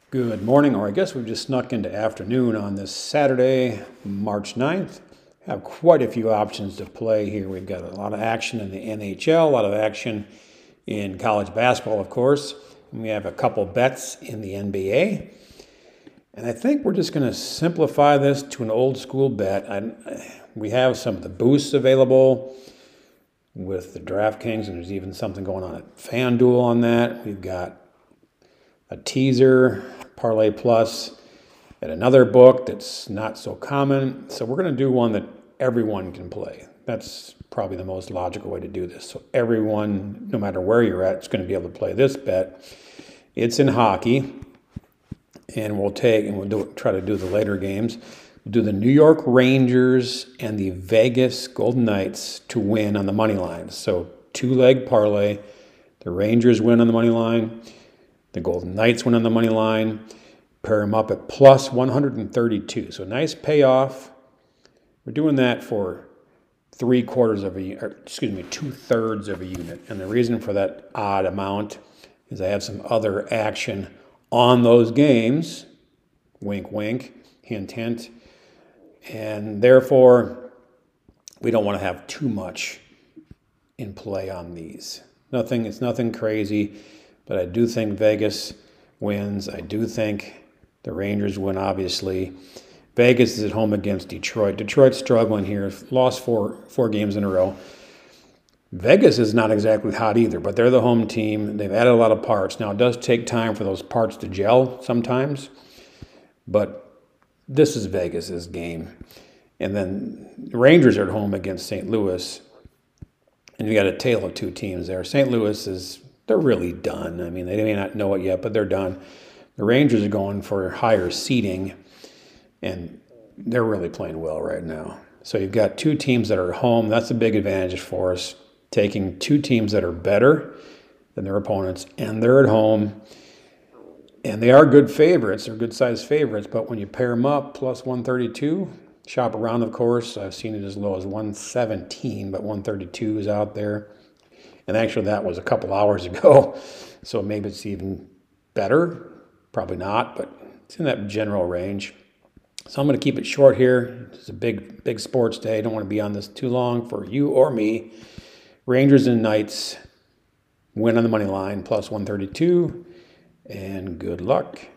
Good morning, or I guess we've just snuck into afternoon on this Saturday, March 9th. Have quite a few options to play here. We've got a lot of action in the NHL, a lot of action in college basketball, of course. And we have a couple bets in the NBA. And I think we're just going to simplify this to an old school bet. We have some of the boosts available with the DraftKings, and there's even something going on at FanDuel on that. We've got a teaser, Parlay Plus, at another book that's not so common. So we're going to do one that everyone can play. That's probably the most logical way to do this. So everyone, no matter where you're at, is going to be able to play this bet. It's in hockey, and we'll try to do the later games. We'll do the New York Rangers and the Vegas Golden Knights to win on the money line. So two-leg parlay. The Rangers win on the money line. The Golden Knights win on the money line. Pair them up at plus 132. So nice payoff. We're doing that for two-thirds of a unit. And the reason for that odd amount is I have some other action on those games. Wink, wink, hint, hint. And therefore, we don't want to have too much in play on these. It's nothing crazy. But I do think Vegas wins. I do think the Rangers win, obviously. Vegas is at home against Detroit. Detroit's struggling here. Lost four games in a row. Vegas is not exactly hot either, but they're the home team. They've added a lot of parts. Now, it does take time for those parts to gel sometimes, but this is Vegas's game. And then the Rangers are at home against St. Louis, and you got a tale of two teams there. St. Louis they're really done. I mean, they may not know it yet, but they're done. The Rangers are going for higher seeding, and they're really playing well right now. So you've got two teams that are at home. That's a big advantage for us, taking two teams that are better than their opponents, and they're at home. And they are good favorites. They're good-sized favorites, but when you pair them up, plus 132, shop around, of course. I've seen it as low as 117, but 132 is out there. And actually, that was a couple hours ago, so maybe it's even better. Probably not, but it's in that general range. So I'm going to keep it short here. It's a big sports day. I don't want to be on this too long for you or me. Rangers and Knights win on the money line, plus 132, and good luck.